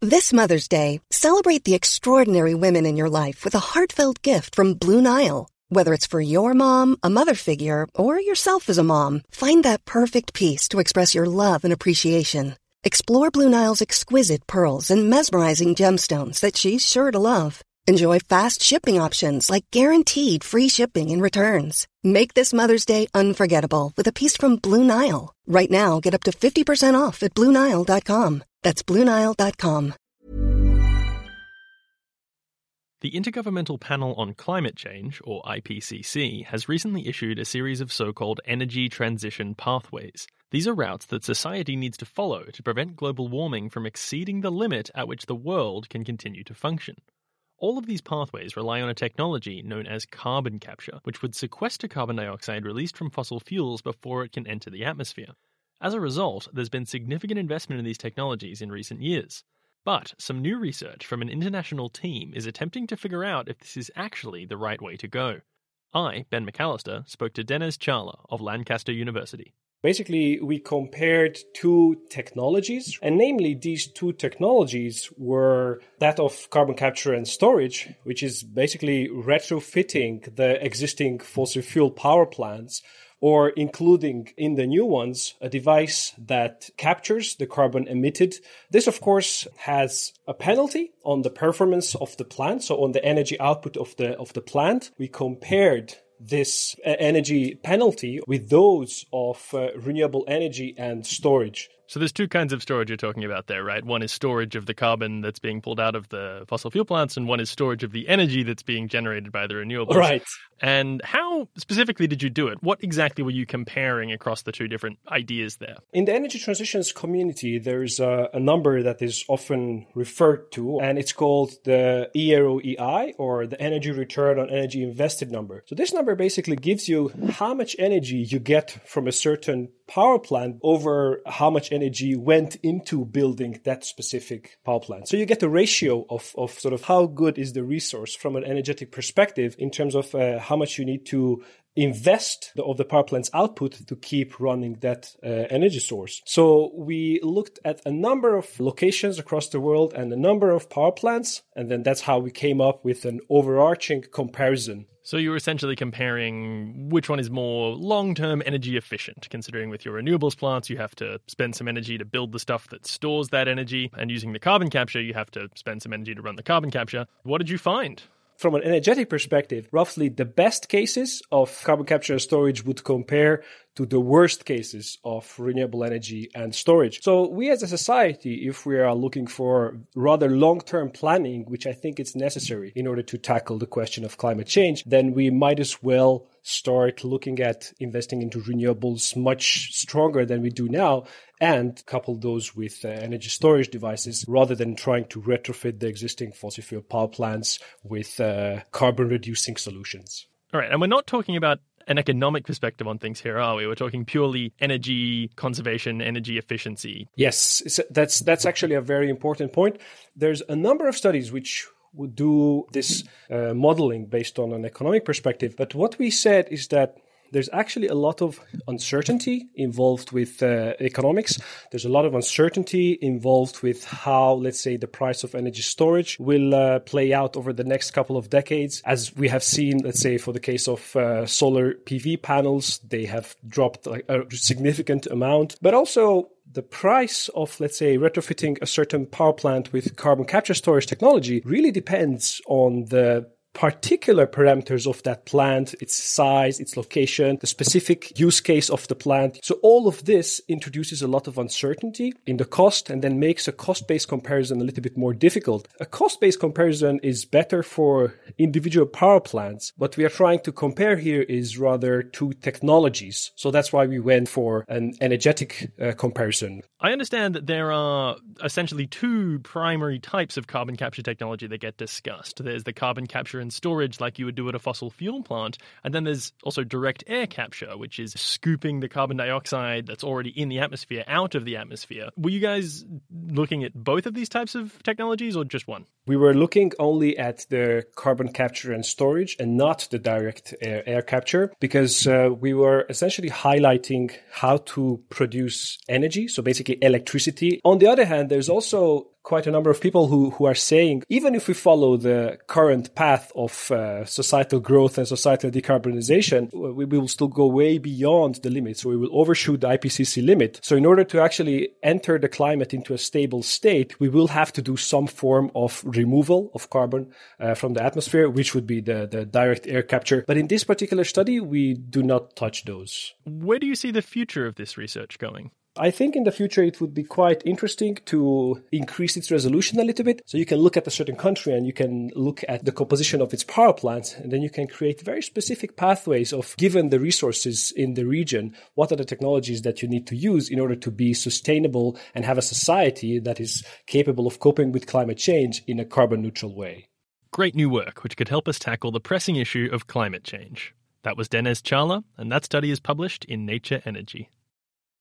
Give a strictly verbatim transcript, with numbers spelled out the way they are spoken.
This Mother's Day, celebrate the extraordinary women in your life with a heartfelt gift from Blue Nile. Whether it's for your mom, a mother figure, or yourself as a mom, find that perfect piece to express your love and appreciation. Explore Blue Nile's exquisite pearls and mesmerizing gemstones that she's sure to love. Enjoy fast shipping options like guaranteed free shipping and returns. Make this Mother's Day unforgettable with a piece from Blue Nile. Right now, get up to fifty percent off at Blue Nile dot com. That's Blue Nile dot com. The Intergovernmental Panel on Climate Change, or I P C C, has recently issued a series of so-called energy transition pathways. These are routes that society needs to follow to prevent global warming from exceeding the limit at which the world can continue to function. All of these pathways rely on a technology known as carbon capture, which would sequester carbon dioxide released from fossil fuels before it can enter the atmosphere. As a result, there's been significant investment in these technologies in recent years. But some new research from an international team is attempting to figure out if this is actually the right way to go. I, Ben McAllister, spoke to Denez Challa of Lancaster University. Basically, we compared two technologies, and namely these two technologies were that of carbon capture and storage, which is basically retrofitting the existing fossil fuel power plants, or including in the new ones a device that captures the carbon emitted. This, of course, has a penalty on the performance of the plant, so on the energy output of the of the plant. We compared this uh, energy penalty with those of uh, renewable energy and storage. So there's two kinds of storage you're talking about there, right? One is storage of the carbon that's being pulled out of the fossil fuel plants, and one is storage of the energy that's being generated by the renewables. Right. And how specifically did you do it? What exactly were you comparing across the two different ideas there? In the energy transitions community, there's a, a number that is often referred to, and it's called the E R O E I, or the Energy Return on Energy Invested number. So this number basically gives you how much energy you get from a certain power plant over how much energy went into building that specific power plant. So you get a ratio of, of sort of how good is the resource from an energetic perspective in terms of uh, how much you need to invest the, of the power plant's output to keep running that uh, energy source. So we looked at a number of locations across the world and a number of power plants, and then that's how we came up with an overarching comparison. So you were essentially comparing which one is more long-term energy efficient, considering with your renewables plants, you have to spend some energy to build the stuff that stores that energy, and using the carbon capture, you have to spend some energy to run the carbon capture. What did you find? From an energetic perspective, roughly the best cases of carbon capture and storage would compare to the worst cases of renewable energy and storage. So we as a society, if we are looking for rather long-term planning, which I think is necessary in order to tackle the question of climate change, then we might as well start looking at investing into renewables much stronger than we do now, and couple those with uh, energy storage devices rather than trying to retrofit the existing fossil fuel power plants with uh, carbon-reducing solutions. All right, and we're not talking about an economic perspective on things here, are we? We're talking purely energy conservation, energy efficiency. Yes, that's that's actually a very important point. There's a number of studies which would do this uh, modeling based on an economic perspective. But what we said is that there's actually a lot of uncertainty involved with uh, economics. There's a lot of uncertainty involved with how, let's say, the price of energy storage will uh, play out over the next couple of decades. As we have seen, let's say, for the case of uh, solar P V panels, they have dropped like, a significant amount. But also, the price of, let's say, retrofitting a certain power plant with carbon capture storage technology really depends on the particular parameters of that plant, its size, its location, the specific use case of the plant. So all of this introduces a lot of uncertainty in the cost and then makes a cost-based comparison a little bit more difficult. A cost-based comparison is better for individual power plants. What we are trying to compare here is rather two technologies. So that's why we went for an energetic uh, comparison. I understand that there are essentially two primary types of carbon capture technology that get discussed. There's the carbon capture and storage like you would do at a fossil fuel plant, and then there's also direct air capture, which is scooping the carbon dioxide that's already in the atmosphere out of the atmosphere. Were you guys looking at both of these types of technologies or just one? We were looking only at the carbon capture and storage and not the direct air, air capture because uh, we were essentially highlighting how to produce energy, so basically electricity. On the other hand, there's also quite a number of people who, who are saying, even if we follow the current path of uh, societal growth and societal decarbonization, we, we will still go way beyond the limit. So we will overshoot the I P C C limit. So in order to actually enter the climate into a stable state, we will have to do some form of removal of carbon uh, from the atmosphere, which would be the, the direct air capture. But in this particular study, we do not touch those. Where do you see the future of this research going? I think in the future it would be quite interesting to increase its resolution a little bit. So you can look at a certain country and you can look at the composition of its power plants, and then you can create very specific pathways of, given the resources in the region, what are the technologies that you need to use in order to be sustainable and have a society that is capable of coping with climate change in a carbon neutral way. Great new work which could help us tackle the pressing issue of climate change. That was Denez Chawla, and that study is published in Nature Energy.